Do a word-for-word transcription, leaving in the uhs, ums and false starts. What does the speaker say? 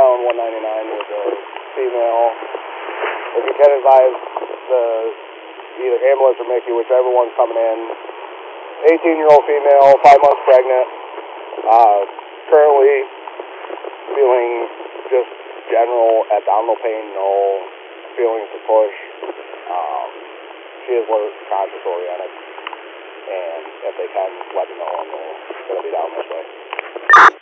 down one ninety-nine with a female. If you can advise the either ambulance or Mickey, whichever one's coming in. eighteen-year-old female, five months pregnant. Uh, currently feeling just general abdominal pain, no feelings to push. Um, she is alert, conscious oriented. And if they can, let me know, and we're going to be down this way.